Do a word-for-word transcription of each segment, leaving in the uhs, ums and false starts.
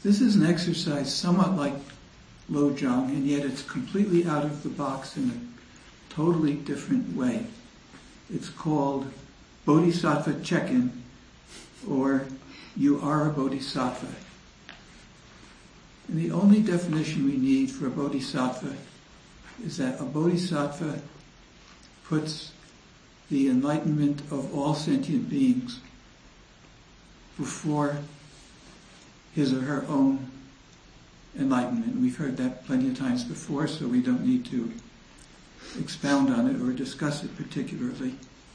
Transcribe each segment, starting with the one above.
This is an exercise somewhat like Lojong, and yet it's completely out of the box in a totally different way. It's called Bodhisattva Check-in, or You Are a Bodhisattva. And the only definition we need for a bodhisattva is that a bodhisattva puts the enlightenment of all sentient beings before his or her own enlightenment. We've heard that plenty of times before, so we don't need to expound on it or discuss it particularly.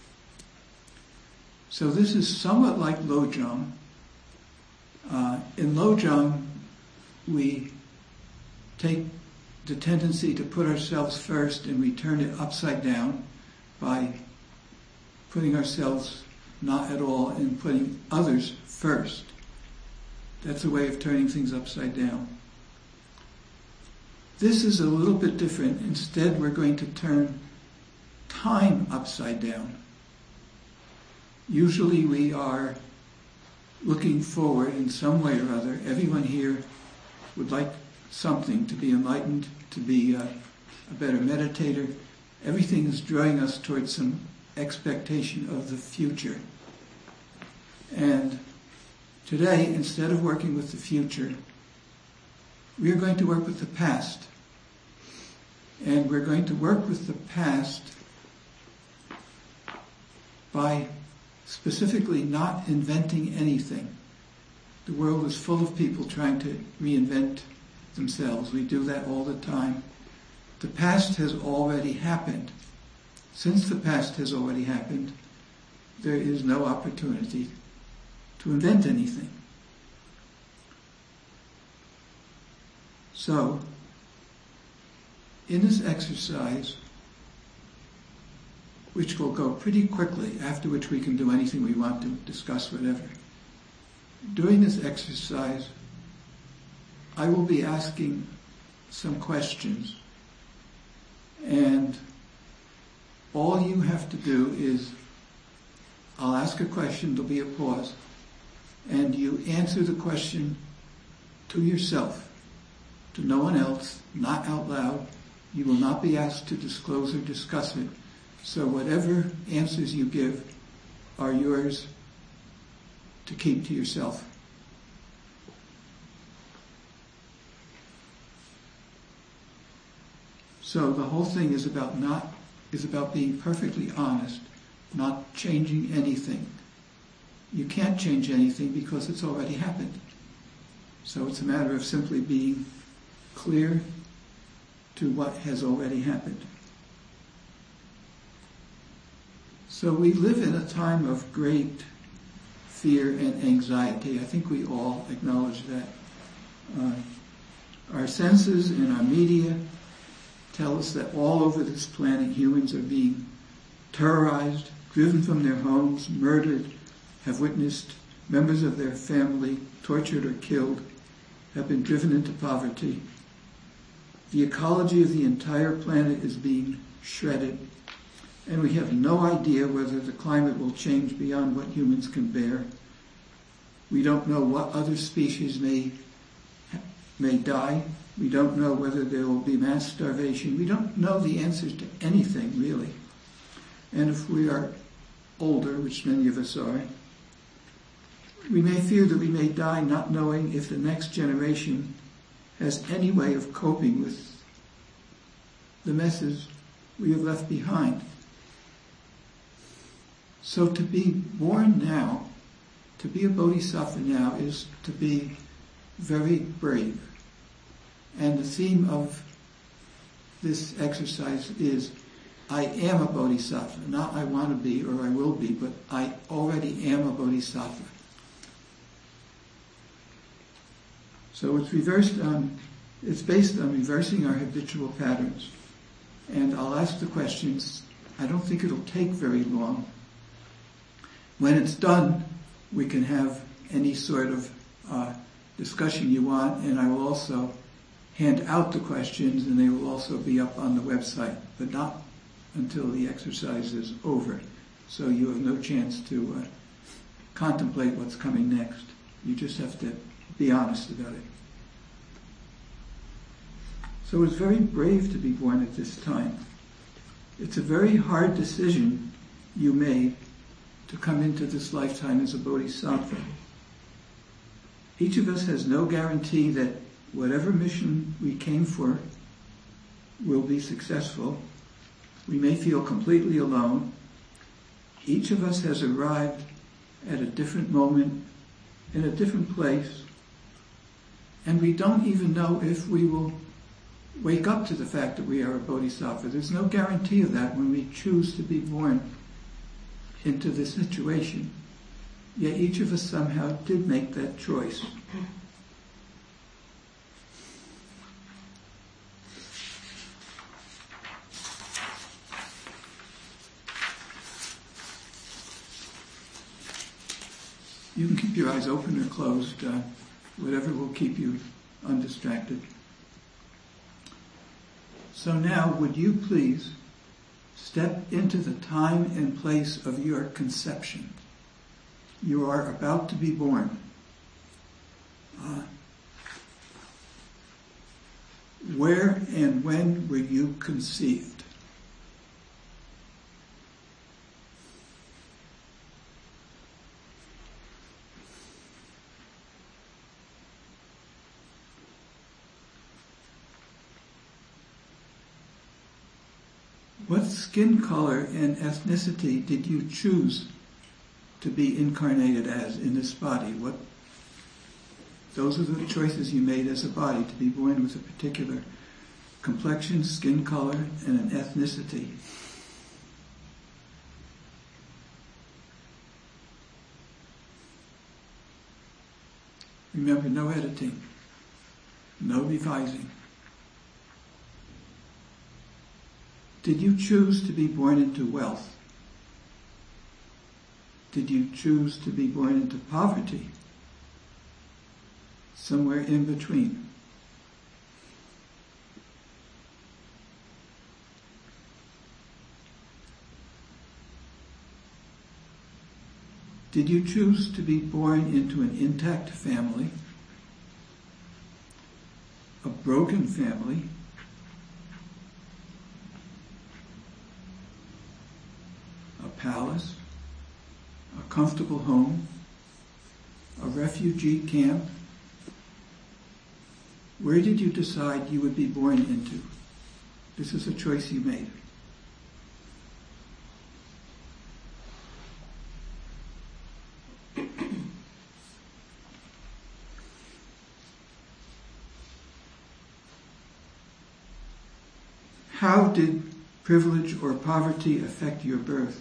So this is somewhat like Lojong. Uh, in Lojong, we take the tendency to put ourselves first and we turn it upside down by putting ourselves not at all and putting others first. That's a way of turning things upside down. This is a little bit different. Instead, we're going to turn time upside down. Usually we are looking forward in some way or other. Everyone here would like something, to be enlightened, to be a, a better meditator. Everything is drawing us towards some expectation of the future. And today, instead of working with the future, we are going to work with the past. And we're going to work with the past by specifically not inventing anything. The world is full of people trying to reinvent themselves. We do that all the time. The past has already happened. Since the past has already happened, there is no opportunity to invent anything. So, in this exercise, which will go pretty quickly, after which we can do anything we want to, discuss whatever. During this exercise, I will be asking some questions, and all you have to do is, I'll ask a question, there'll be a pause, and you answer the question to yourself, to no one else, not out loud. You will not be asked to disclose or discuss it. So whatever answers you give are yours to keep to yourself. So the whole thing is about not is about being perfectly honest, not changing anything. You can't change anything because it's already happened. So it's a matter of simply being clear to what has already happened. So we live in a time of great fear and anxiety. I think we all acknowledge that. Uh, our senses and our media tell us that all over this planet humans are being terrorized, driven from their homes, murdered, have witnessed members of their family tortured or killed, have been driven into poverty. The ecology of the entire planet is being shredded, and we have no idea whether the climate will change beyond what humans can bear. We don't know what other species may may die. We don't know whether there will be mass starvation. We don't know the answers to anything, really. And if we are older, which many of us are, we may fear that we may die not knowing if the next generation has any way of coping with the messes we have left behind. So to be born now, to be a bodhisattva now, is to be very brave. And the theme of this exercise is, I am a bodhisattva. Not I want to be or I will be, but I already am a bodhisattva. So it's reversed on, it's based on reversing our habitual patterns. And I'll ask the questions. I don't think it'll take very long. When it's done, we can have any sort of uh, discussion you want, and I will also hand out the questions, and they will also be up on the website, but not until the exercise is over. So you have no chance to uh, contemplate what's coming next. You just have to be honest about it. So it's very brave to be born at this time. It's a very hard decision you made to come into this lifetime as a bodhisattva. Each of us has no guarantee that whatever mission we came for will be successful. We may feel completely alone. Each of us has arrived at a different moment, in a different place, and we don't even know if we will wake up to the fact that we are a bodhisattva. There's no guarantee of that when we choose to be born into this situation. Yet each of us somehow did make that choice. You can keep your eyes open or closed, uh, whatever will keep you undistracted. So now, would you please step into the time and place of your conception? You are about to be born. Uh, where and when were you conceived? What skin color and ethnicity did you choose to be incarnated as in this body? What? Those are the choices you made as a body, to be born with a particular complexion, skin color, and an ethnicity. Remember, no editing, no revising. Did you choose to be born into wealth? Did you choose to be born into poverty? Somewhere in between. Did you choose to be born into an intact family, a broken family, a palace, a comfortable home, a refugee camp? Where did you decide you would be born into? This is a choice you made. How did privilege or poverty affect your birth?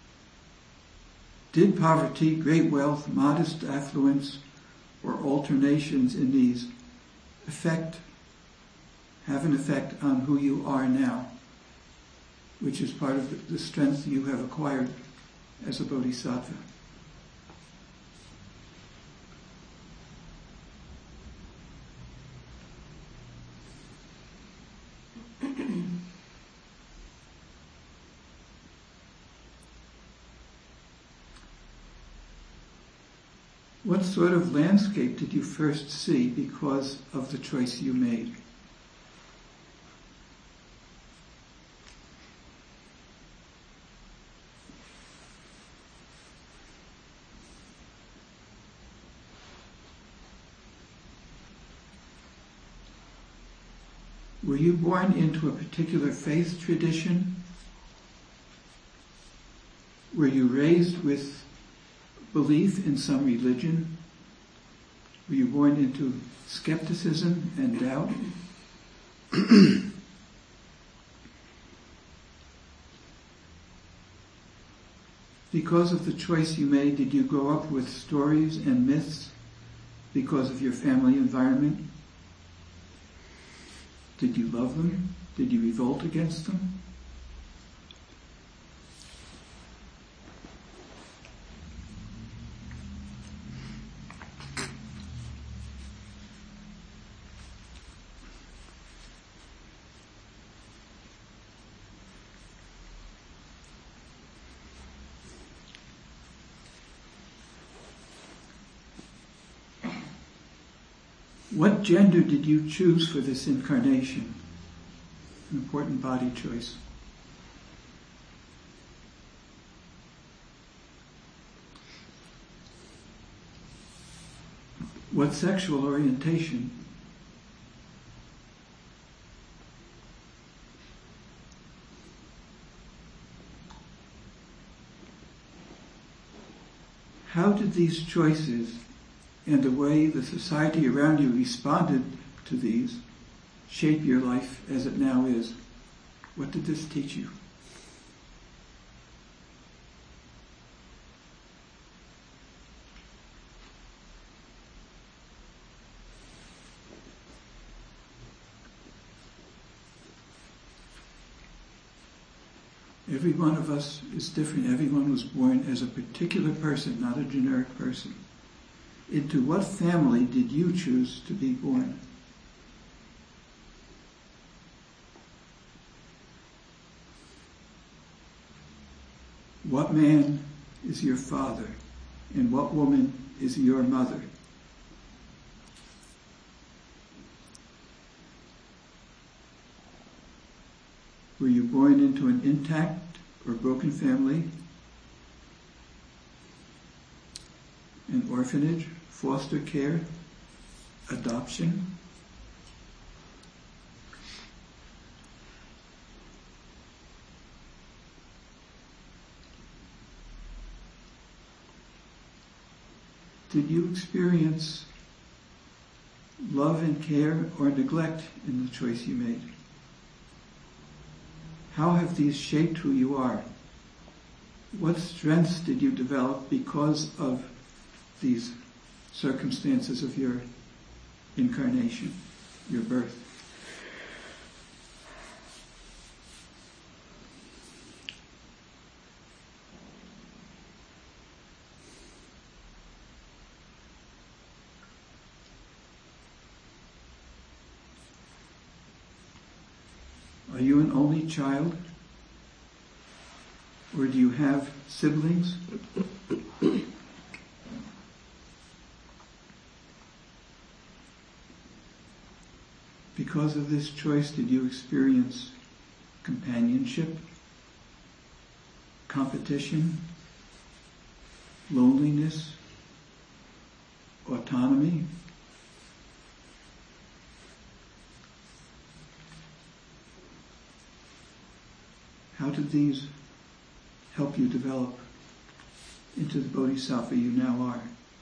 Did poverty, great wealth, modest affluence, or alternations in these affect, have an effect on who you are now, which is part of the strength you have acquired as a bodhisattva? What sort of landscape did you first see because of the choice you made? Were you born into a particular faith tradition? Were you raised with belief in some religion? Were you born into skepticism and doubt? Because of the choice you made, did you grow up with stories and myths because of your family environment? Did you love them? Did you revolt against them? What gender did you choose for this incarnation? An important body choice. What sexual orientation? How did these choices and the way the society around you responded to these shape your life as it now is? What did this teach you? Every one of us is different. Everyone was born as a particular person, not a generic person. Into what family did you choose to be born? What man is your father, and what woman is your mother? Were you born into an intact or broken family, an orphanage, foster care, adoption? Did you experience love and care or neglect in the choice you made? How have these shaped who you are? What strengths did you develop because of these circumstances of your incarnation, your birth? Are you an only child? Or do you have siblings? Because of this choice, did you experience companionship, competition, loneliness, autonomy? How did these help you develop into the Bodhisattva you now are?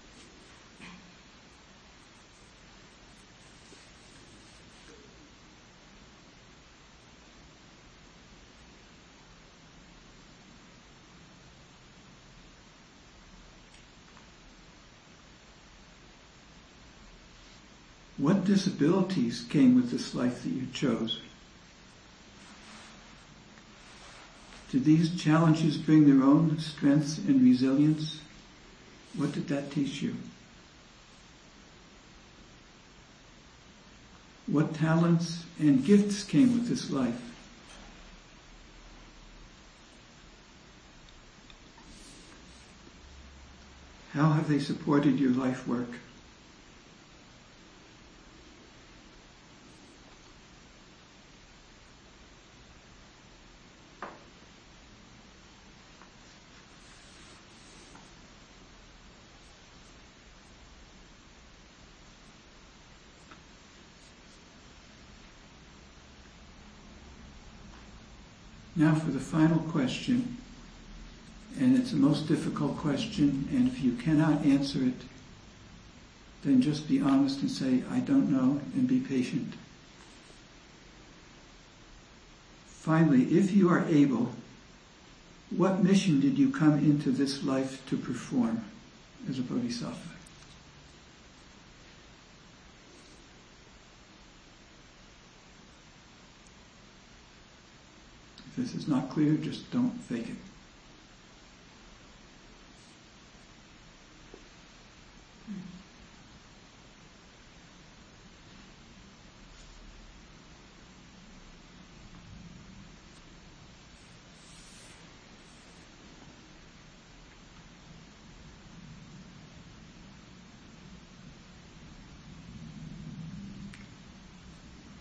What disabilities came with this life that you chose? Did these challenges bring their own strengths and resilience? What did that teach you? What talents and gifts came with this life? How have they supported your life work? Now for the final question, and it's the most difficult question, and if you cannot answer it, then just be honest and say, I don't know, and be patient. Finally, if you are able, what mission did you come into this life to perform as a bodhisattva? If this is not clear, just don't fake it.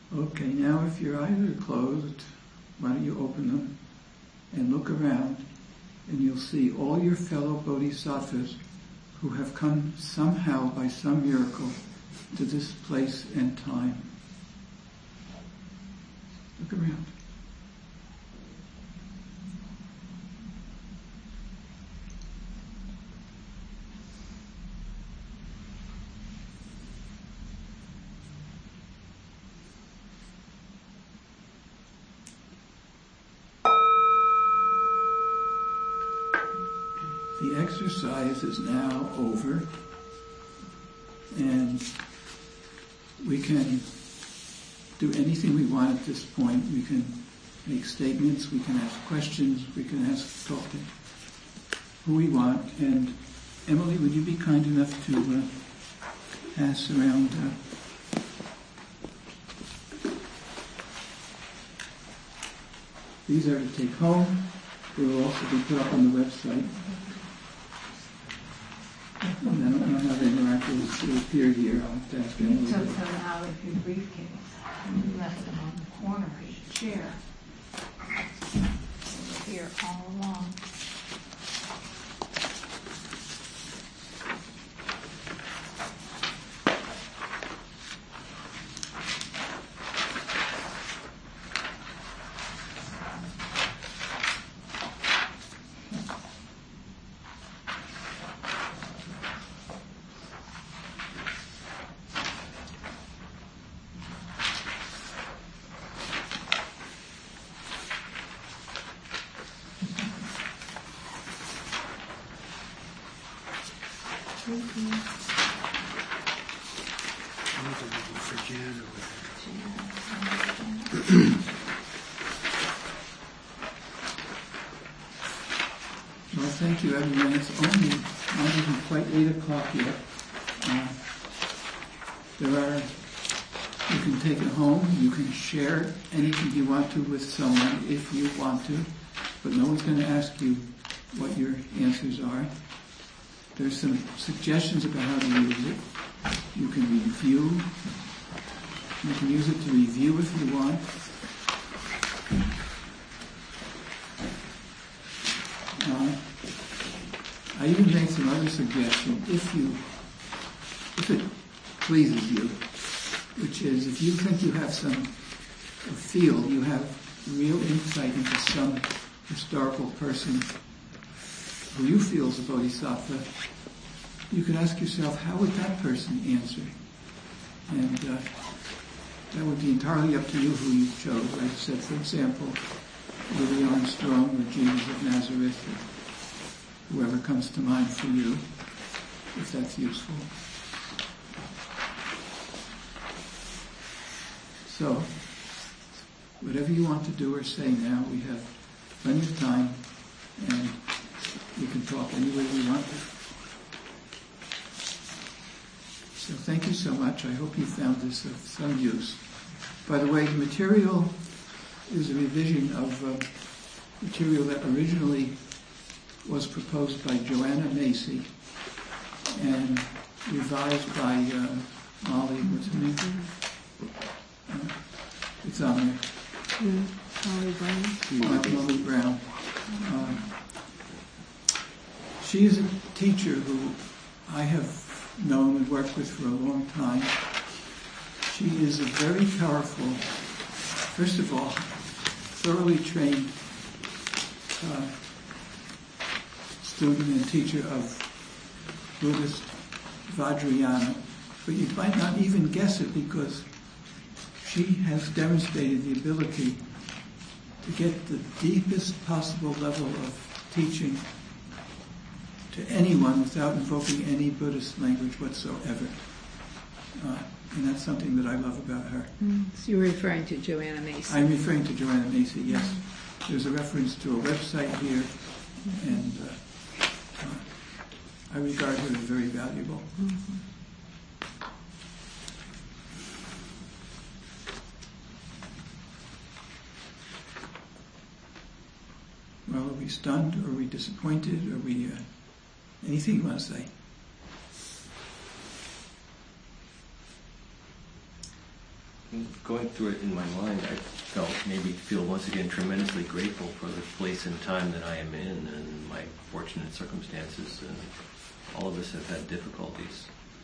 Okay, now if your eyes are closed, why don't you open them and look around, and you'll see all your fellow bodhisattvas who have come somehow by some miracle to this place and time. Look around. The exercise is now over, and we can do anything we want at this point. We can make statements, we can ask questions, we can ask, talk to who we want. And Emily, would you be kind enough to uh, pass around uh, these are to take home. They will also be put up on the website. And I don't know how they miraculously appeared here. I'll have to ask You Emily. took them out of your briefcase and you left them on the corner of your chair. They were here all along. Well, thank you, everyone. It's only not even quite eight o'clock yet. Uh, there are, you can take it home, you can share anything you want to with someone if you want to, but no one's going to ask you what your answers are. There's some suggestions about how to use it. You can review. You can use it to review if you want. Uh, I even made some other suggestions if you, if it pleases you, which is if you think you have some, or feel you have real insight into some historical person who you feel is a bodhisattva, you can ask yourself, how would that person answer? And uh, that would be entirely up to you who you chose. I said, for example, Louis Armstrong or Jesus of Nazareth, or whoever comes to mind for you, if that's useful. So, whatever you want to do or say now, we have plenty of time, and we can talk any way we want to. So thank you so much. I hope you found this of some use. By the way, the material is a revision of uh, material that originally was proposed by Joanna Macy and revised by uh, Molly, what's her name? Uh, it's on there. Mm, Molly Brown. Uh, Molly Brown. Um, she is a teacher who I have known and worked with for a long time. She is a very powerful, first of all, thoroughly trained uh, student and teacher of Buddhist Vajrayana, but you might not even guess it because she has demonstrated the ability to get the deepest possible level of teaching to anyone without invoking any Buddhist language whatsoever. Uh, and that's something that I love about her. Mm, so you're referring to Joanna Macy. I'm referring to Joanna Macy, yes. Mm-hmm. There's a reference to a website here, mm-hmm. and uh, uh, I regard her as very valuable. Mm-hmm. Well, are we stunned? Are we disappointed? Are we... Uh, anything you want to say? going through it in my mind, I felt maybe feel once again tremendously grateful for the place and time that I am in and my fortunate circumstances, and all of us have had difficulties.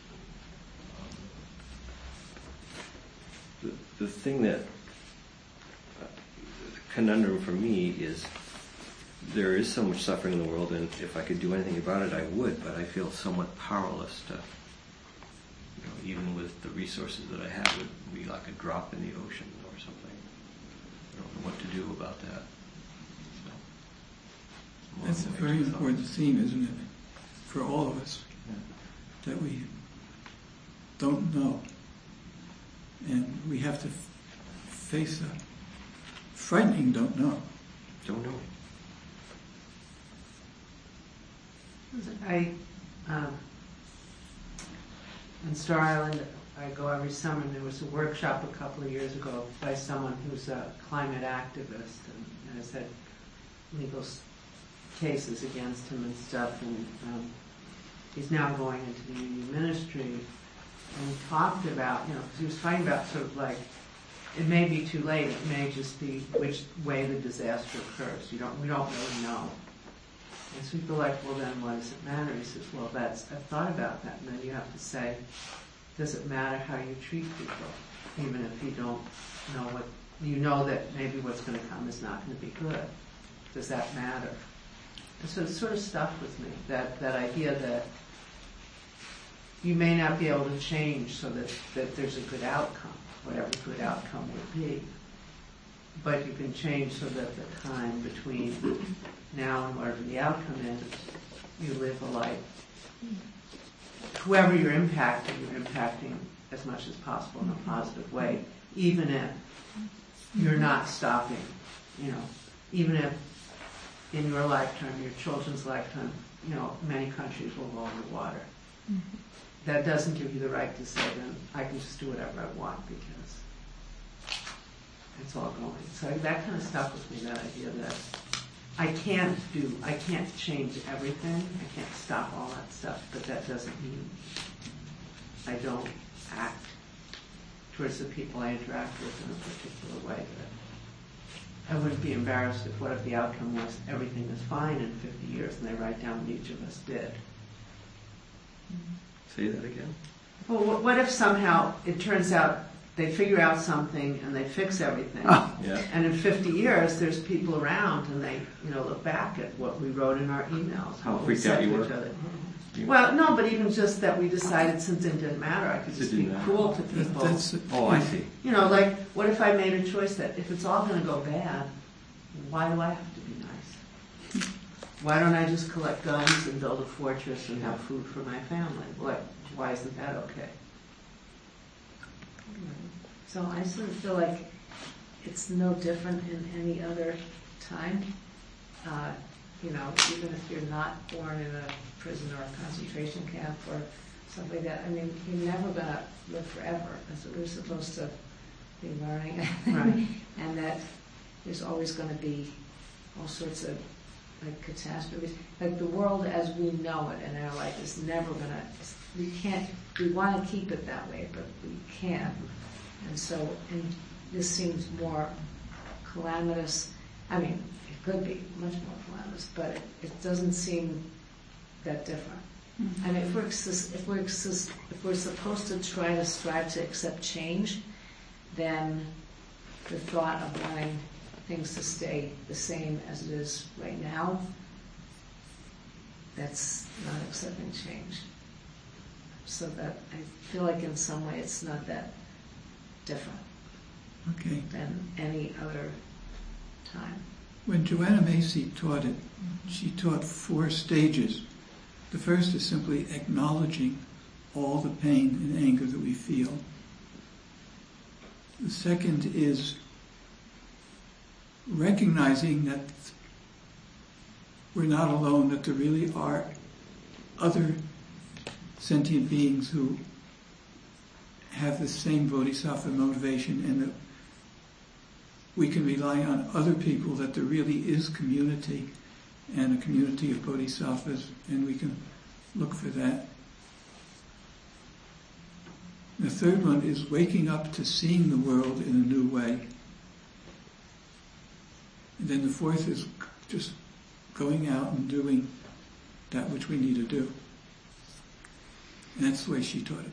Um, the, the thing that uh, the conundrum for me is there is so much suffering in the world, and if I could do anything about it, I would, but I feel somewhat powerless to, you know, even with the resources that I have, it would be like a drop in the ocean or something. I don't know what to do about that. So, That's a very important theme, isn't it, for all of us, yeah. That we don't know. And we have to f- face a frightening don't know. Don't know. I, um, in Star Island, I go every summer, and there was a workshop a couple of years ago by someone who's a climate activist and has had legal cases against him and stuff, and um, he's now going into the union ministry, and he talked about, you know, because he was talking about sort of like, it may be too late, it may just be which way the disaster occurs. You don't, we don't really know. And so people are like, well then what does it matter? He says, well that's, I've thought about that, and then you have to say, does it matter how you treat people? Even if you don't know what, you know that maybe what's going to come is not going to be good. Does that matter? And so it sort of stuck with me, that, that idea that you may not be able to change so that, that there's a good outcome, whatever good outcome would be. But you can change so that the time between now and whatever the outcome is, you live a life. Whoever you're impacting, you're impacting as much as possible in a positive way, even if you're not stopping, you know, even if in your lifetime, your children's lifetime, you know, many countries will go underwater. Mm-hmm. That doesn't give you the right to say, then I can just do whatever I want because it's all going. So that kind of stuck with me, that idea that I can't do, I can't change everything, I can't stop all that stuff, but that doesn't mean I don't act towards the people I interact with in a particular way. That I wouldn't be embarrassed if what if the outcome was everything is fine in fifty years and they write down what each of us did. Say that again. Well, what if somehow it turns out they figure out something and they fix everything. Oh. Yeah. And in fifty years, there's people around and they, you know, look back at what we wrote in our emails, how we freaked said out you to were. each other. Well, no, but even just that we decided since it didn't matter, I could just be cruel to people. That's, oh, I see. You know, like, what if I made a choice that if it's all going to go bad, why do I have to be nice? Why don't I just collect guns and build a fortress and have food for my family? Like, why isn't that okay? So I sort of feel like it's no different in any other time. Uh, you know, even if you're not born in a prison or a concentration camp or something like that, I mean, you're never going to live forever. That's what we're supposed to be learning. Right. And that there's always going to be all sorts of like catastrophes. Like the world as we know it in our life is never going to, we can't, we want to keep it that way, but we can't. And so, and this seems more calamitous. I mean, it could be much more calamitous, but it, it doesn't seem that different. Mm-hmm. I mean, if we're if we're if we're supposed to try to strive to accept change, then the thought of wanting things to stay the same as it is right now, that's not accepting change. So that I feel like in some way it's not that different okay. than any other time. When Joanna Macy taught it, she taught four stages. The first is simply acknowledging all the pain and anger that we feel. The second is recognizing that we're not alone, that there really are other sentient beings who have the same bodhisattva motivation, and that we can rely on other people, that there really is community and a community of bodhisattvas, and we can look for that. The third one is waking up to seeing the world in a new way. And then the fourth is just going out and doing that which we need to do. And that's the way she taught it.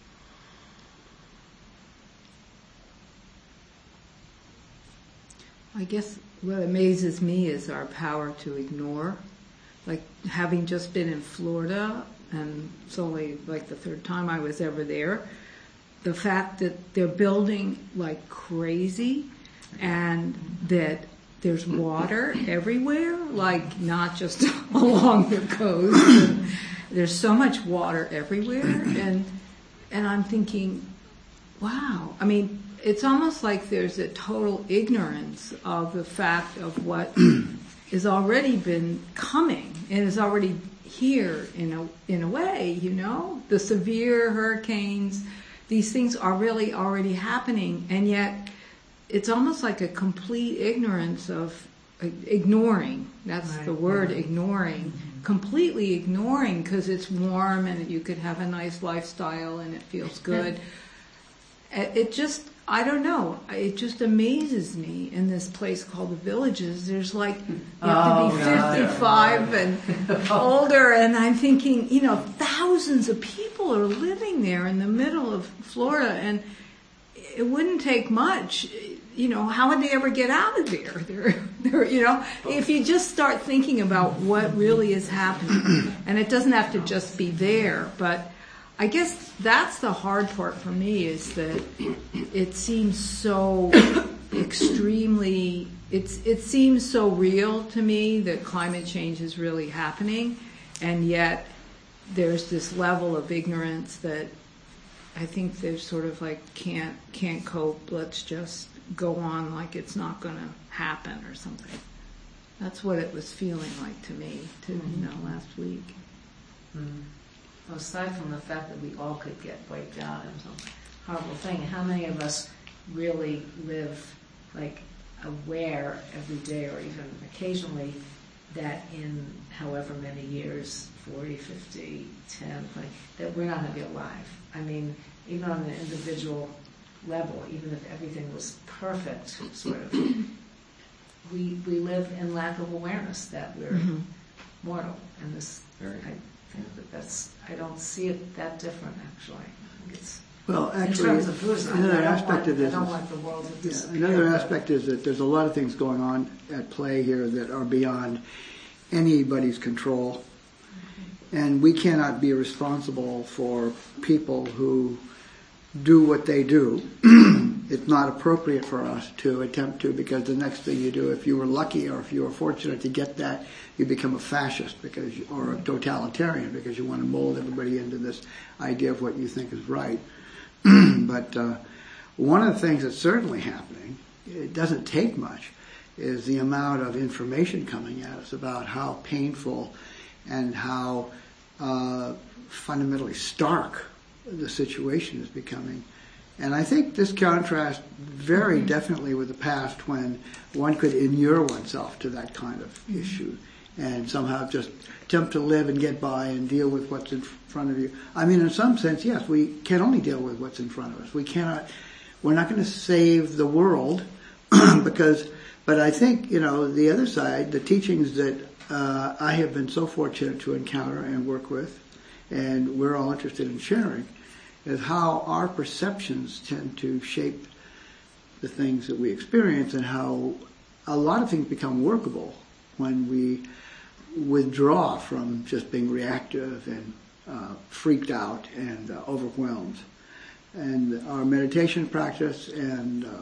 I guess what amazes me is our power to ignore. Like, having just been in Florida, and it's only like the third time I was ever there, the fact that they're building like crazy and that there's water everywhere, like not just along the coast. There's so much water everywhere, and and I'm thinking, wow. I mean, it's almost like there's a total ignorance of the fact of what has already been coming and is already here in a in a way, you know? The severe hurricanes, these things are really already happening, and yet it's almost like a complete ignorance of uh, ignoring. That's Right, the word, yeah. ignoring. Mm-hmm. Completely ignoring because it's warm and you could have a nice lifestyle and it feels good. It it just, I don't know, it just amazes me in this place called the Villages. There's like, you have to be Oh, yeah, fifty-five and older, and I'm thinking, you know, thousands of people are living there in the middle of Florida, and it wouldn't take much. You know, how would they ever get out of there? They're, they're, you know, if you just start thinking about what really is happening, and it doesn't have to just be there, but I guess that's the hard part for me, is that it seems so extremely, it's, it seems so real to me that climate change is really happening, and yet there's this level of ignorance that I think they're sort of like, can't, can't cope, let's just go on like it's not going to happen or something. That's what it was feeling like to me, to, you know, last week. Mm. Well, aside from the fact that we all could get wiped out in some horrible thing, how many of us really live like aware every day or even occasionally that in however many years, forty, fifty, ten, twenty, that we're not going to be alive? I mean, even on an individual level, even if everything was perfect, sort of, we we live in lack of awareness that we're Mm-hmm. mortal. And this, Very. I think that that's, I don't see it that different, actually. I think it's, Well, in actually, terms of Buddhism, another I don't aspect want, of this I don't is, want the world to yeah, disappear. another but- aspect is that there's a lot of things going on at play here that are beyond anybody's control, and we cannot be responsible for people who do what they do. It's not appropriate for us to attempt to, because the next thing you do, if you were lucky or if you were fortunate to get that, you become a fascist because you, or a totalitarian, because you want to mold everybody into this idea of what you think is right. But uh, one of the things that's certainly happening, it doesn't take much, is the amount of information coming at us about how painful and how uh, fundamentally stark the situation is becoming. And I think this contrasts very mm-hmm. definitely with the past, when one could inure oneself to that kind of mm-hmm. issue and somehow just attempt to live and get by and deal with what's in front of you. I mean, in some sense, yes, we can only deal with what's in front of us. We cannot, we're not going to save the world because, but I think, you know, the other side, the teachings that uh, I have been so fortunate to encounter and work with, and we're all interested in sharing, is how our perceptions tend to shape the things that we experience, and how a lot of things become workable when we withdraw from just being reactive and uh, freaked out and uh, overwhelmed. And our meditation practice and uh,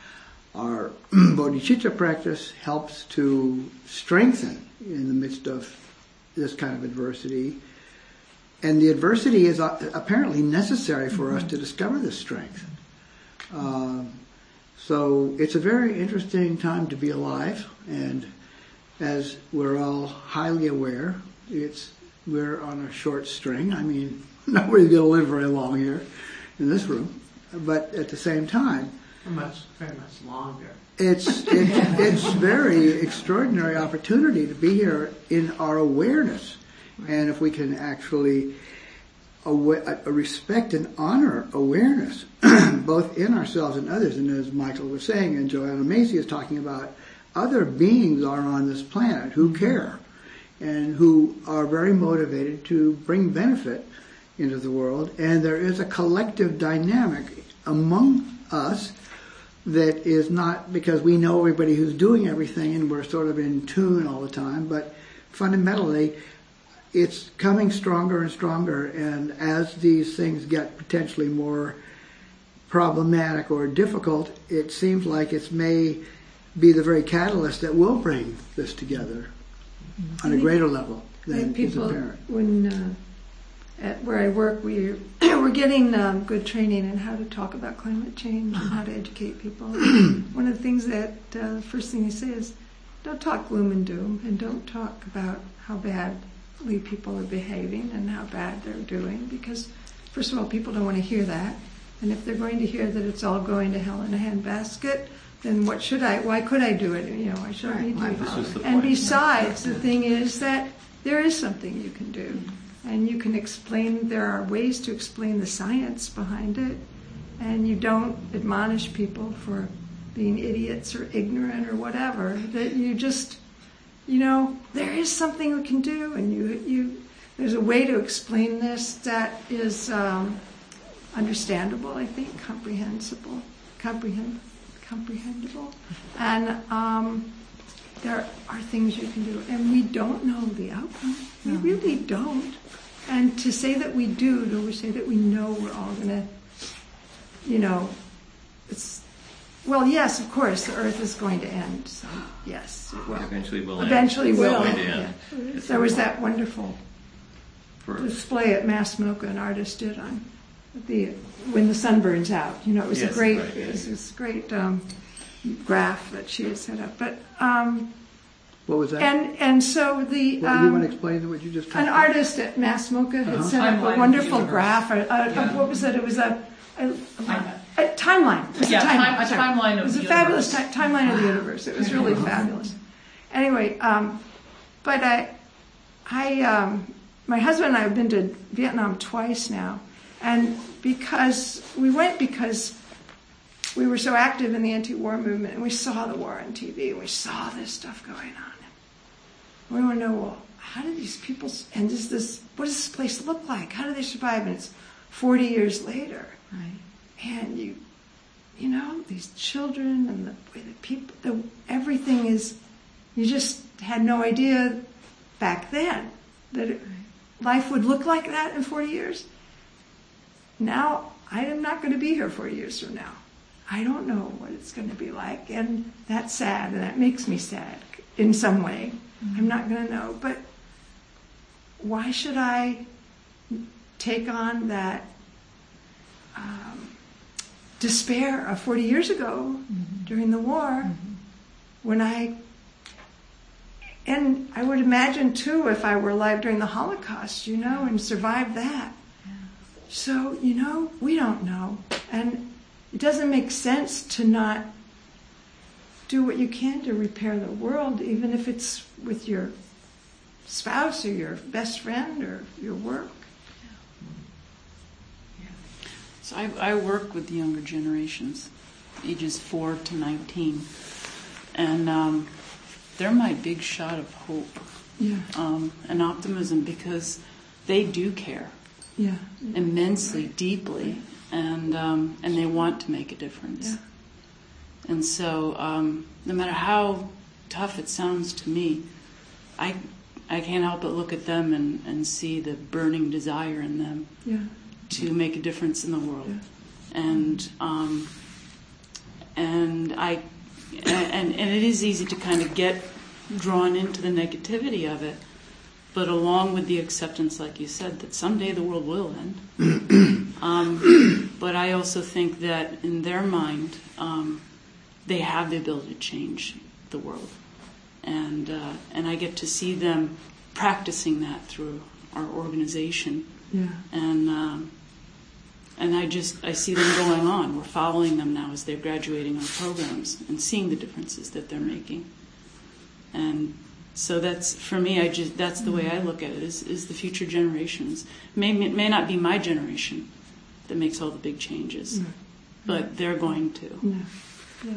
our bodhicitta practice helps to strengthen in the midst of this kind of adversity. And the adversity is apparently necessary for mm-hmm. us to discover this strength. Um, so it's a very interesting time to be alive, and as we're all highly aware, it's we're on a short string. I mean, nobody's going to live very long here in this room, but at the same time, much, very much longer. It's it, it's very extraordinary opportunity to be here in our awareness. And if we can actually a, a respect and honor awareness, both in ourselves and others. And as Michael was saying, and Joanna Macy is talking about, other beings are on this planet who care and who are very motivated to bring benefit into the world. And there is a collective dynamic among us that is not because we know everybody who's doing everything and we're sort of in tune all the time, but fundamentally it's coming stronger and stronger, and as these things get potentially more problematic or difficult, it seems like it may be the very catalyst that will bring this together on a greater level than is apparent. When uh, at where I work, we we're getting um, good training in how to talk about climate change and how to educate people. One of the things that uh, the first thing they say is, don't talk gloom and doom, and don't talk about how badly people are behaving and how bad they're doing, because first of all, people don't want to hear that, and if they're going to hear that it's all going to hell in a handbasket, then what should I? Why could I do it? You know, why should I do it? This was the And point. besides, the thing is that there is something you can do. And you can explain, there are ways to explain the science behind it. And you don't admonish people for being idiots or ignorant or whatever. That you just, you know, there is something we can do. And you, you, there's a way to explain this that is um, understandable, I think, comprehensible, comprehend, comprehensible. And um, there are things you can do. And we don't know the outcome. We No. really don't. And to say that we do, to say that we know we're all going to, you know, it's, well, yes, of course, the earth is going to end. So, yes, it will. Eventually will end. Eventually It's will. going to end. Yeah. It's There was the- that wonderful for- display at Mass Mocha an artist did on the when the sun burns out. You know, it was Yes, a great, right, it was yes. this great um, graph that she had set up. But um, What was that? and and so the what, you um, want to explain what you just talked an about? artist at Mass Mocha had Uh-huh. set up Timeline a of the wonderful universe. graph. A, a, Yeah. a, what was it? It was a, a, a, I- a timeline. It was Yeah, a, time, time- a sorry. timeline of It was a the fabulous universe. ti- timeline of the universe. It was really fabulous. Anyway, um, but I, I, um, my husband and I have been to Vietnam twice now, and because we went because we were so active in the anti-war movement, and we saw the war on T V, and we saw this stuff going on. We want to know, well, how do these people, and is this, what does this place look like? How do they survive? And it's forty years later. Right. And you, you know, these children and the way the people, the, everything is, you just had no idea back then that it, life would look like that in forty years. Now, I am not going to be here forty years from now. I don't know what it's going to be like, and that's sad, and that makes me sad in some way. I'm not going to know, but why should I take on that um, despair of forty years ago mm-hmm. during the war mm-hmm. when I, and I would imagine too if I were alive during the Holocaust, you know, and survived that. Yeah. So, you know, we don't know. And it doesn't make sense to not do what you can to repair the world, even if it's with your spouse or your best friend or your work. So I, I work with the younger generations, ages four to nineteen, and um, they're my big shot of hope Yeah, um, and optimism because they do care yeah, immensely, deeply, and um, and they want to make a difference. yeah. And so, um, no matter how tough it sounds to me, I I can't help but look at them and, and see the burning desire in them Yeah, to make a difference in the world. Yeah. And um, and I and and it is easy to kind of get drawn into the negativity of it, but along with the acceptance, like you said, that someday the world will end. um, but I also think that in their mind, um, they have the ability to change the world, and uh, and I get to see them practicing that through our organization, yeah, and um, and I just I see them going on. We're following them now as they're graduating our programs and seeing the differences that they're making, and So that's, for me, I just, that's the way I look at it, is, is the future generations. May, may not be my generation that makes all the big changes, mm. but they're going to. Yeah. Yeah.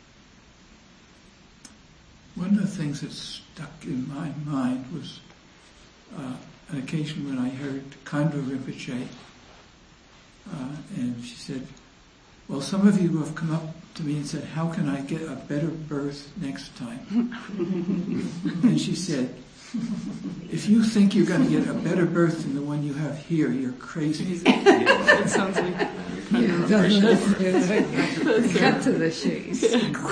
One of the things that stuck in my mind was uh, an occasion when I heard Khandro Rinpoche, uh, and she said, well, some of you have come up to me and said, how can I get a better birth next time? And she said, if you think you're going to get a better birth than the one you have here, you're crazy. Yeah, it sounds like cut to the chase.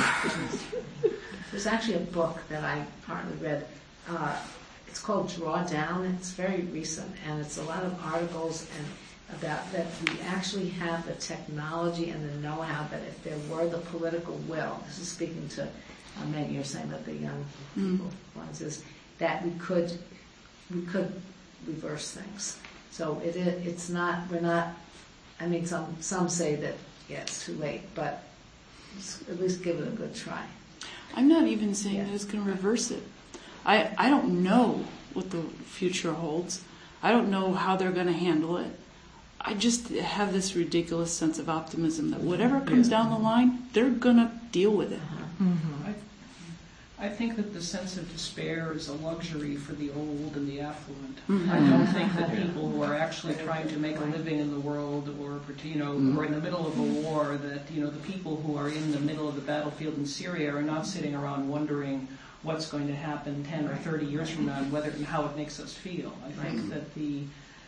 There's actually a book that I partly read. Uh, it's called Drawdown. It's very recent, and it's a lot of articles and about that we actually have the technology and the know-how that if there were the political will, this is speaking to uh, Meg, you're saying that the young people mm. ones is that we could we could reverse things. So it is, it's not, we're not, I mean, some some say that, yeah, it's too late, but at least give it a good try. I'm not even saying yeah. that it's going to reverse it. I, I don't know what the future holds. I don't know how they're going to handle it. I just have this ridiculous sense of optimism that whatever comes down the line, they're going to deal with it. Mm-hmm. I, I think that the sense of despair is a luxury for the old and the affluent. Mm-hmm. I don't think that people who are actually trying to make a living in the world, or you know, mm-hmm. or in the middle of a war, that you know, the people who are in the middle of the battlefield in Syria are not sitting around wondering what's going to happen ten or thirty years from now, and whether and how it makes us feel. I think right. that the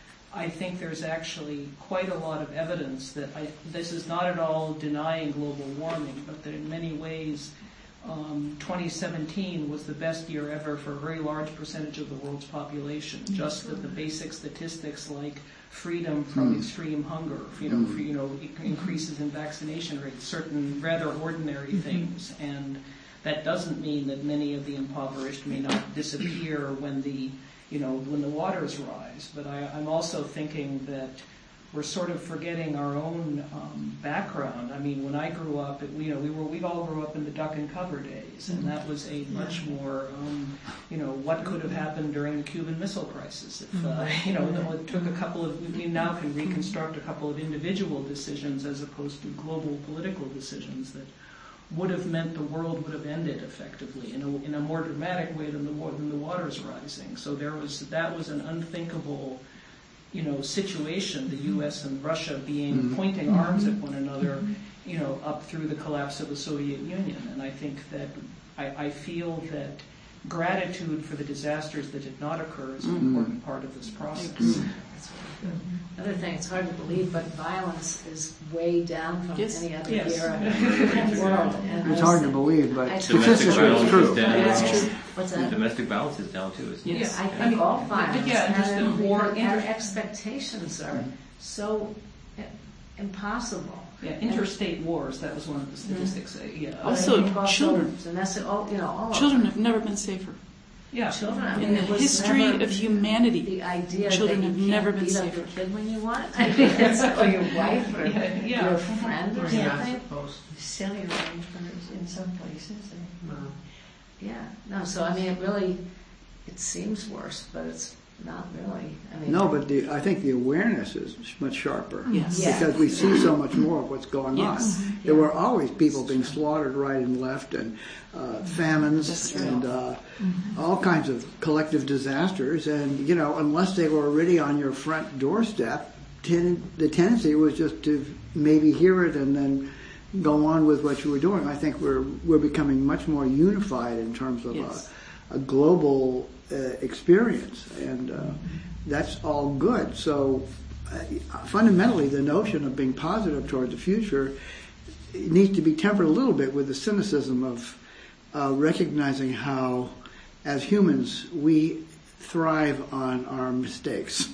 I think there's actually quite a lot of evidence that I, this is not at all denying global warming, but that in many ways um, twenty seventeen was the best year ever for a very large percentage of the world's population. Mm-hmm. Just that the basic statistics like freedom from mm-hmm. extreme hunger, you know, mm-hmm. for, you know, increases in vaccination rates, certain rather ordinary mm-hmm. things, and that doesn't mean that many of the impoverished may not disappear when the you know, when the waters rise. But I, I'm also thinking that we're sort of forgetting our own um, background. I mean, when I grew up, it, you know, we were we all grew up in the duck and cover days, and that was a much more, um, you know, what could have happened during the Cuban Missile Crisis. If uh, you know, it took a couple of, we now can reconstruct a couple of individual decisions as opposed to global political decisions that would have meant the world would have ended effectively in a, in a more dramatic way than the than the waters rising. So there was that was an unthinkable, you know, situation. The U S and Russia being mm-hmm. pointing arms at one another, you know, up through the collapse of the Soviet Union. And I think that I, I feel that gratitude for the disasters that did not occur is an mm-hmm. important part of this process. Mm-hmm. That's really good. Another thing, it's hard to believe, but violence is way down from yes. any other yes. era in the world. And it's hard to believe, but statistically it's true. It's true. What's that? Domestic violence is down too, isn't it? Yes, I think I mean, all violence. Yeah, just the war. Our expectations are so impossible. Yeah, interstate wars. That was one of the statistics. Mm-hmm. Yeah. Also, children. Domestic, all, you know, all children have never been safer. Yeah, children. I mean, in the history of humanity, the idea children that you have can't never been beat safer. up your kid when you want. I mean, it's or your wife or yeah, yeah. your friend or something. Silly arrangements in some places. Wow. Yeah. No. So I mean, it really, it seems worse, but it's not really. I mean, no, but the, I think the awareness is much sharper. Yes. Yeah. Because we see so much more of what's going yes. on. There were always people being slaughtered right and left, and uh, famines, and uh, mm-hmm. all kinds of collective disasters. And, you know, unless they were already on your front doorstep, ten, the tendency was just to maybe hear it and then go on with what you were doing. I think we're we're becoming much more unified in terms of yes. a, a global uh, experience, and uh, that's all good. So uh, fundamentally, the notion of being positive toward the future needs to be tempered a little bit with the cynicism of uh, recognizing how, as humans, we thrive on our mistakes.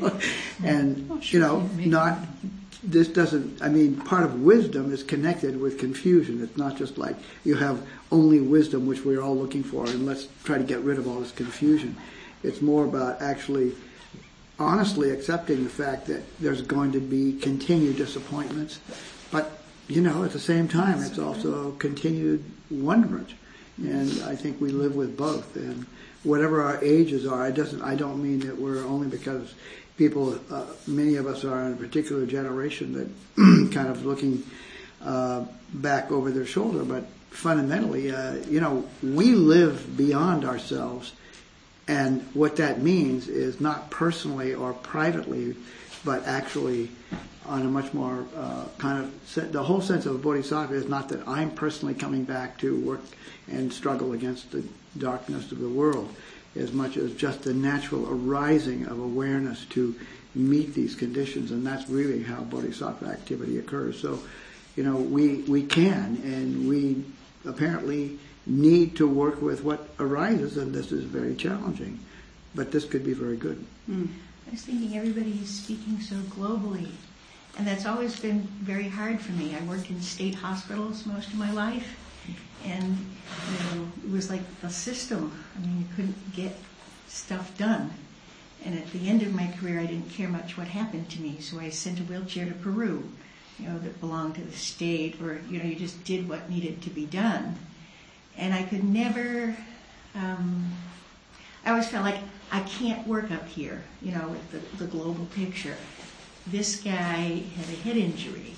And, oh, sure. you know, not... This doesn't, I mean, part of wisdom is connected with confusion. It's not just like you have only wisdom, which we're all looking for, and let's try to get rid of all this confusion. It's more about actually honestly accepting the fact that there's going to be continued disappointments. But, you know, at the same time, it's also continued wonderment. And I think we live with both. And whatever our ages are, it doesn't, I don't mean that we're only because people, uh, many of us are in a particular generation that kind of looking uh, back over their shoulder, but fundamentally, uh, you know, we live beyond ourselves. And what that means is not personally or privately, but actually on a much more uh, kind of, the whole sense of a bodhisattva is not that I'm personally coming back to work and struggle against the darkness of the world, as much as just the natural arising of awareness to meet these conditions, and that's really how bodhisattva activity occurs. So, you know, we, we can, and we apparently need to work with what arises, and this is very challenging, but this could be very good. Mm. I was thinking everybody is speaking so globally, and that's always been very hard for me. I worked in state hospitals most of my life, and you know, it was like the system. I mean, you couldn't get stuff done. And at the end of my career, I didn't care much what happened to me, so I sent a wheelchair to Peru, you know, that belonged to the state, or, you know, you just did what needed to be done. And I could never, um, I always felt like I can't work up here, you know, with the, the global picture. This guy had a head injury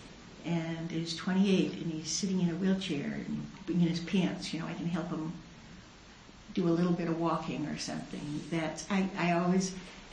and is twenty-eight, and he's sitting in a wheelchair and in his pants. You know, I can help him do a little bit of walking or something. That I, I always,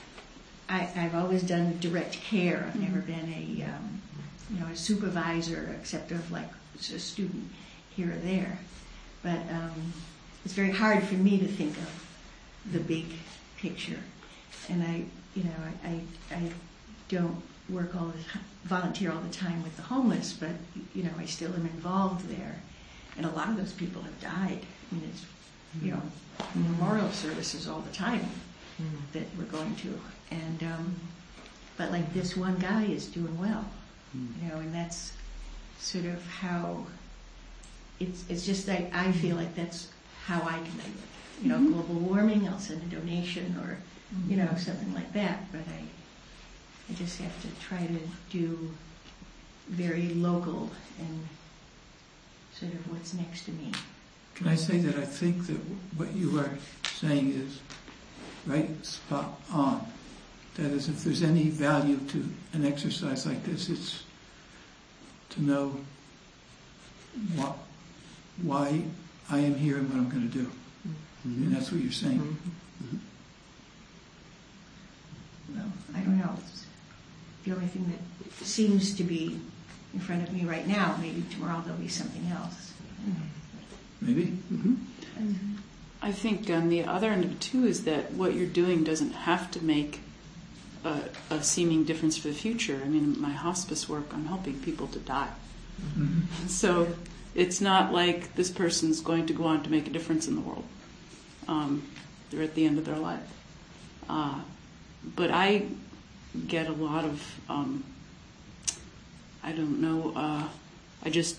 I, I've always done direct care. I've never been a, um, you know, a supervisor, except of like a student here or there. But um, it's very hard for me to think of the big picture, and I, you know, I, I, I don't work all the time, volunteer all the time with the homeless, but you know, I still am involved there, and a lot of those people have died. I mean, it's, you know, memorial services all the time that we're going to, and um, but like this one guy is doing well, you know, and that's sort of how it's. It's just that I feel like that's how I can do it. You know, mm-hmm. global warming, I'll send a donation or, mm-hmm. you know, something like that. But I, I just have to try to do very local and sort of what's next to me. Can I say that I think that what you are saying is right spot on. That is, if there's any value to an exercise like this, it's to know what, why I am here and what I'm going to do. Mm-hmm. And that's what you're saying. Mm-hmm. Well, I don't know. It's the only thing that seems to be in front of me right now. Maybe tomorrow there'll be something else. Maybe. Mm-hmm. I think on the other end of it too is that what you're doing doesn't have to make a, a seeming difference for the future. I mean, my hospice work, I'm helping people to die. Mm-hmm. So it's not like this person's going to go on to make a difference in the world. Um, they're at the end of their life. Uh, but I get a lot of, um, I don't know, uh, I just,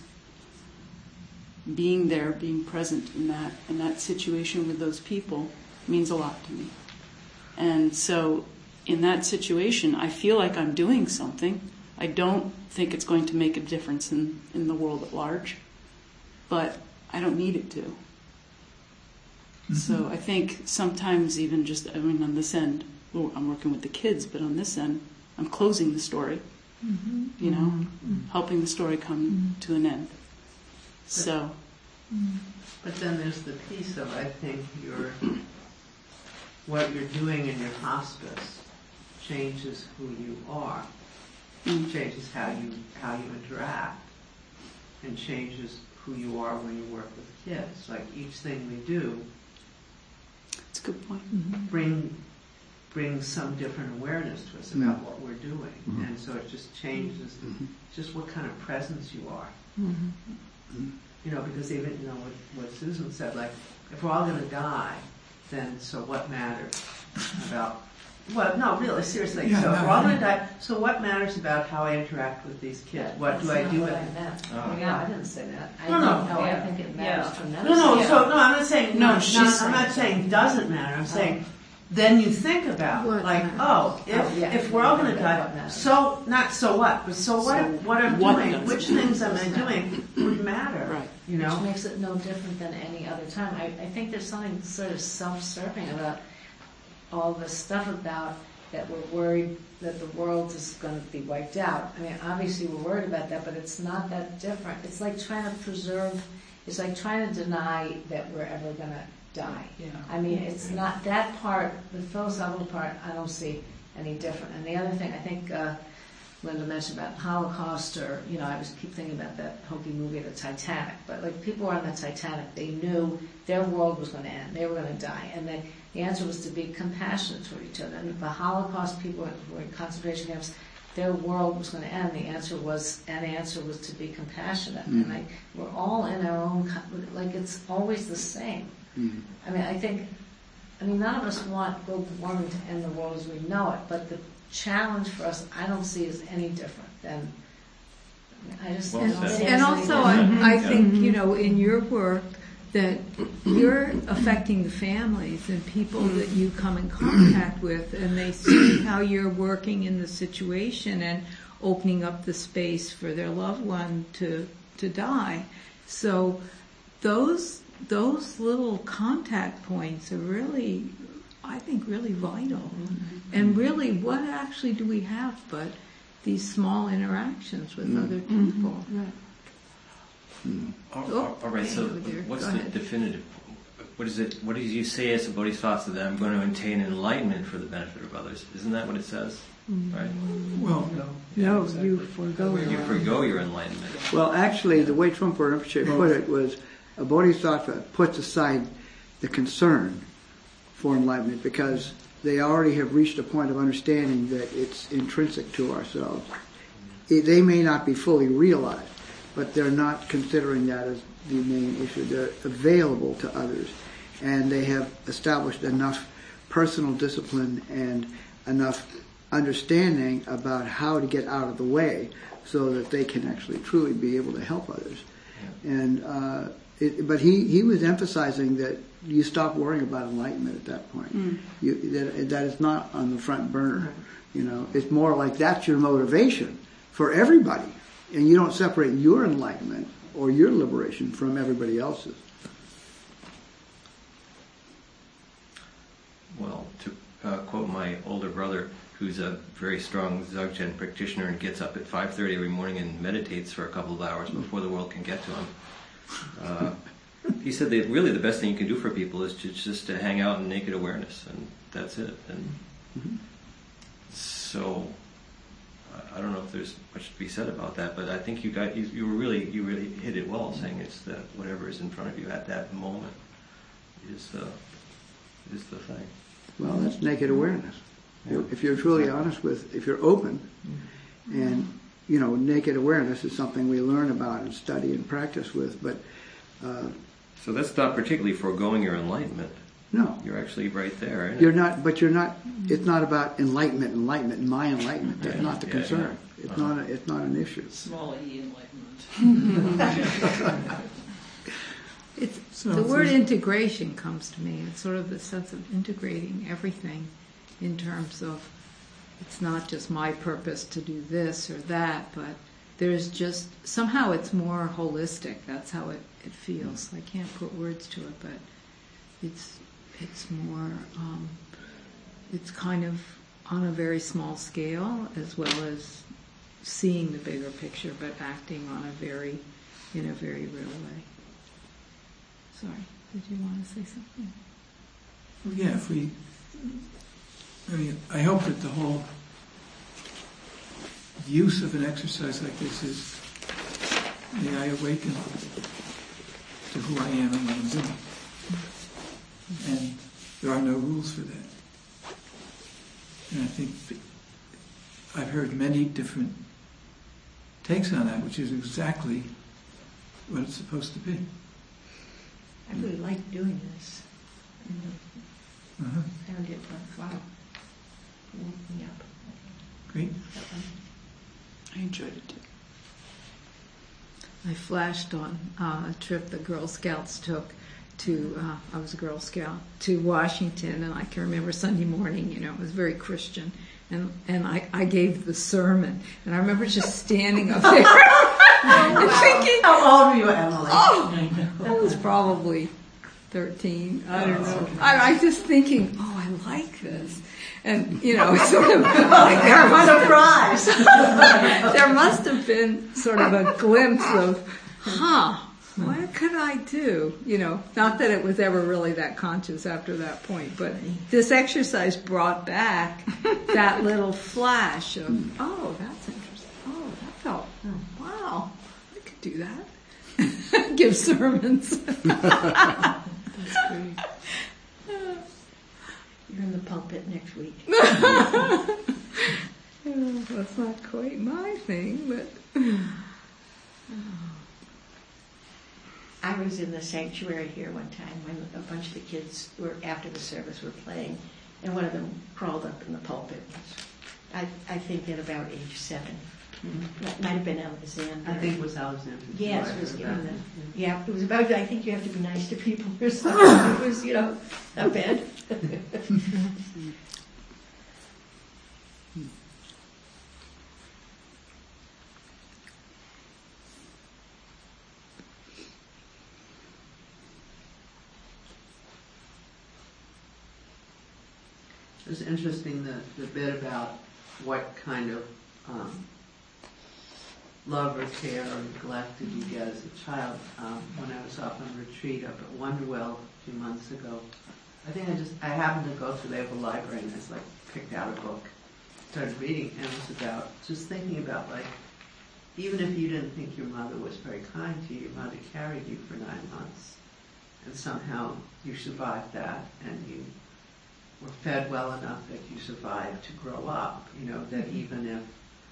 being there, being present in that, in that situation with those people means a lot to me. And so in that situation, I feel like I'm doing something. I don't think it's going to make a difference in, in the world at large, but I don't need it to. Mm-hmm. So I think sometimes even just, I mean, on this end, well, I'm working with the kids, but on this end, I'm closing the story, mm-hmm. you know, mm-hmm. helping the story come mm-hmm. to an end. But, so. But then there's the piece of, I think, your, what you're doing in your hospice changes who you are, mm-hmm. changes how you, how you interact, and changes who you are when you work with kids. Like each thing we do, that's a good point. Mm-hmm. Bring brings some different awareness to us about mm-hmm. what we're doing, mm-hmm. and so it just changes mm-hmm. just what kind of presence you are. Mm-hmm. Mm-hmm. You know, because even you know what, what Susan said, like if we're all going to die, then so what matters about? Well, no, really, seriously. Yeah, so no, if we're all no. going to die, so what matters about how I interact with these kids? Yeah, what do I do what with I them? meant. Oh. Yeah, I didn't say that. I No, no. think, no, Yeah. I think it matters Yeah. tremendously. No, no. Yeah. So no, I'm not saying No, no. she's Not, I'm saying- not saying doesn't matter. I'm saying then you think about What like, matters? oh, if Oh, yeah. if we're all going to What die, matters. so not so what, but so what? So what I'm what doing? does Which matter? things am I doing would matter? Right. You know? Which makes it no different than any other time. I, I think there's something sort of self-serving about all this stuff about that we're worried that the world is going to be wiped out. I mean, obviously we're worried about that, but it's not that different. It's like trying to preserve, it's like trying to deny that we're ever going to die. Yeah. I mean, it's not, that part, the philosophical part, I don't see any different. And the other thing, I think uh, Linda mentioned about Holocaust, or, you know, I was keep thinking about that hokey movie, The Titanic. But like, people were on the Titanic, they knew their world was going to end, they were going to die, and they, the answer was to be compassionate toward each other. And the Holocaust people who were in concentration camps, their world was going to end. The answer was, an answer was to be compassionate. Mm. And I, we're all in our own, like, it's always the same. Mm. I mean, I think, I mean, none of us want global warming to end the world as we know it, but the challenge for us, I don't see as any different than, I, mean, I just well, don't see and as also, any I, I think, you know, in your work, that you're affecting the families and people that you come in contact with, and they see how you're working in the situation and opening up the space for their loved one to to die. So those those little contact points are really, I think, really vital. Mm-hmm. And really, what actually do we have but these small interactions with mm-hmm. other people? Mm-hmm. Right. Hmm. Oh, all right. So, what's the definitive? What is it? What do you say as a bodhisattva that I'm going to attain enlightenment for the benefit of others? Isn't that what it says? Mm-hmm. Right. Well, no, no, exactly. you forego. You forego your enlightenment. Well, actually, the way Trungpa Rinpoche put it was, a bodhisattva puts aside the concern for enlightenment because they already have reached a point of understanding that it's intrinsic to ourselves. It, they may not be fully realized, but they're not considering that as the main issue. They're available to others, and they have established enough personal discipline and enough understanding about how to get out of the way so that they can actually truly be able to help others. Yeah. And uh, it, but he, he was emphasizing that you stop worrying about enlightenment at that point. Mm. You, that, that is not on the front burner. You know, it's more like that's your motivation for everybody. And you don't separate your enlightenment or your liberation from everybody else's. Well, to uh, quote my older brother, who's a very strong Dzogchen practitioner and gets up at five thirty every morning and meditates for a couple of hours before the world can get to him, uh, he said that really the best thing you can do for people is to, just to hang out in naked awareness, and that's it. And mm-hmm. so... I don't know if there's much to be said about that, but I think you got you, you were really you really hit it well, saying it's that whatever is in front of you at that moment is the is the thing. Well, that's naked awareness. Yeah. If you're truly honest with, if you're open, mm-hmm. and you know, naked awareness is something we learn about and study and practice with. But uh, so that's not particularly foregoing your enlightenment. No, you're actually right there. Isn't you're it? not, but you're not. It's not about enlightenment, enlightenment, and my enlightenment. That's not the yeah, concern. Yeah. It's uh-huh. not. A, it's not an issue. Small e enlightenment. It's so the word integration comes to me. It's sort of the sense of integrating everything in terms of it's not just my purpose to do this or that, but there's just somehow it's more holistic. That's how it, it feels. I can't put words to it, but it's. It's more, um, it's kind of on a very small scale as well as seeing the bigger picture, but acting on a very, in a very real way. Sorry, did you want to say something? Well, yeah, if we, I mean, I hope that the whole use of an exercise like this is, may I awaken to who I am and what I'm doing. And there are no rules for that. And I think I've heard many different takes on that, which is exactly what it's supposed to be. I really like doing this. Mm-hmm. Uh-huh. I found it like, wow, woke me up. Great. I enjoyed it too. I flashed on uh, a trip the Girl Scouts took to, uh, I was a Girl Scout, to Washington, and I can remember Sunday morning, you know, it was very Christian, and, and I, I gave the sermon, and I remember just standing up there and thinking, How old are you, Emily? Oh, I was probably thirteen. I don't know. I, I was just thinking, oh, I like this. And, you know, it's sort of like there must, have, there must have been sort of a glimpse of, huh, what could I do? You know, not that it was ever really that conscious after that point, but this exercise brought back that little flash of, oh, that's interesting. Oh, that felt, wow, I could do that. Give sermons. That's great. You're in the pulpit next week. That's not quite my thing, but... I was in the sanctuary here one time when a bunch of the kids were, after the service, were playing, and one of them crawled up in the pulpit. I, I think at about age seven. Mm-hmm. That might have been Alexander. I think it was Alexander. Yes, it was given them. Yeah, it was about, I think you have to be nice to people or something. It was, you know, not bad. It was interesting, the, the bit about what kind of um, love or care or neglect did you get as a child. Um, when I was off on retreat up at Wonderwell a few months ago, I think I just, I happened to go through, they have a library, and I just like picked out a book, started reading, and it was about, just thinking about like, even if you didn't think your mother was very kind to you, your mother carried you for nine months, and somehow you survived that, and you were fed well enough that you survived to grow up, you know, that even if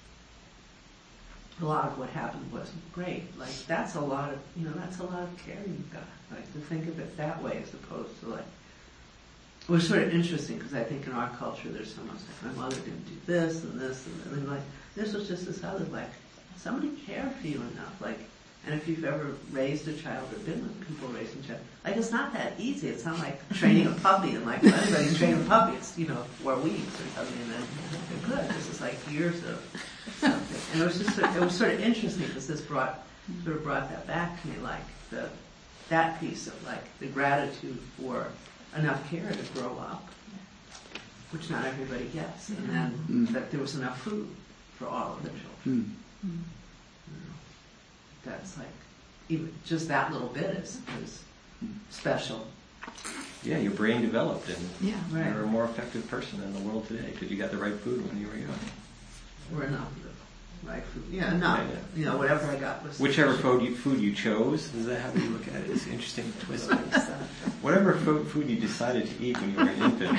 a lot of what happened wasn't great, like that's a lot of, you know, that's a lot of care you've got, like to think of it that way as opposed to like, it was sort of interesting because I think in our culture there's so much like my mother didn't do this and this and, and like, this was just this other, like, somebody cared for you enough, like, and if you've ever raised a child or been with people raising a child, like it's not that easy. It's not like training a puppy and like anybody's training a puppy. It's, you know, four weeks or something and then they're good. This is like years of something. And it was just sort of, it was sort of interesting because this brought, sort of brought that back to me, like the, that piece of like the gratitude for enough care to grow up, which not everybody gets. And then mm. that there was enough food for all of the children. Mm. Mm. That's like, even just that little bit is, is special. Yeah, your brain developed and yeah, right. You're a more effective person in the world today because you got the right food when you were young. Or enough of the right food. Yeah, enough. Yeah, yeah. You know, whatever I got was... Whichever food you, food you chose, is that how you look at it? It's an interesting twist. Whatever food, food you decided to eat when you were an infant.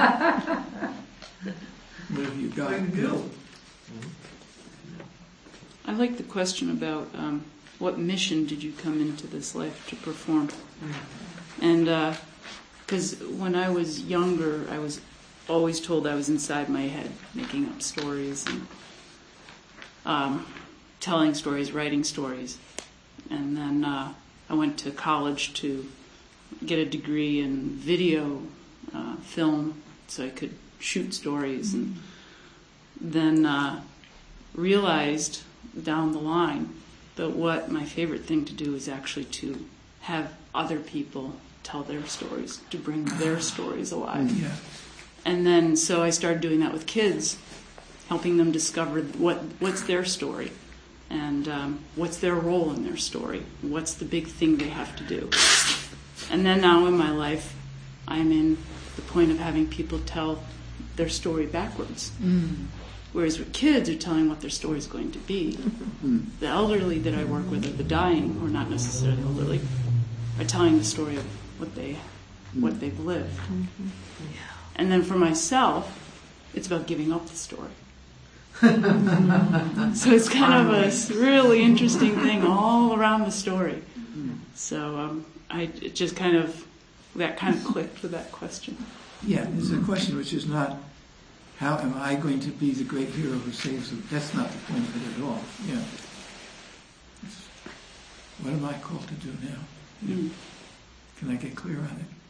What have you got? Mm-hmm. I like the question about um, what mission did you come into this life to perform? And because uh, when I was younger, I was always told I was inside my head, making up stories and um, telling stories, writing stories. And then uh, I went to college to get a degree in video uh, film so I could shoot stories. And then uh, realized down the line that what my favorite thing to do is actually to have other people tell their stories, to bring their stories alive. Yeah. And then so I started doing that with kids, helping them discover what what's their story and um, what's their role in their story, what's the big thing they have to do. And then now in my life, I'm in the point of having people tell their story backwards. Mm. Whereas with kids are telling what their story is going to be. Mm. The elderly that I work with, or the dying, or not necessarily elderly, are telling the story of what they, mm. what they've lived. Mm-hmm. Yeah. And then for myself, it's about giving up the story. So it's kind of a really interesting thing all around the story. So um, I it just kind of that kind of clicked with that question. Yeah, it's a question which is not, how am I going to be the great hero who saves them? That's not the point of it at all. Yeah. It's, what am I called to do now? Mm. Can I get clear on it?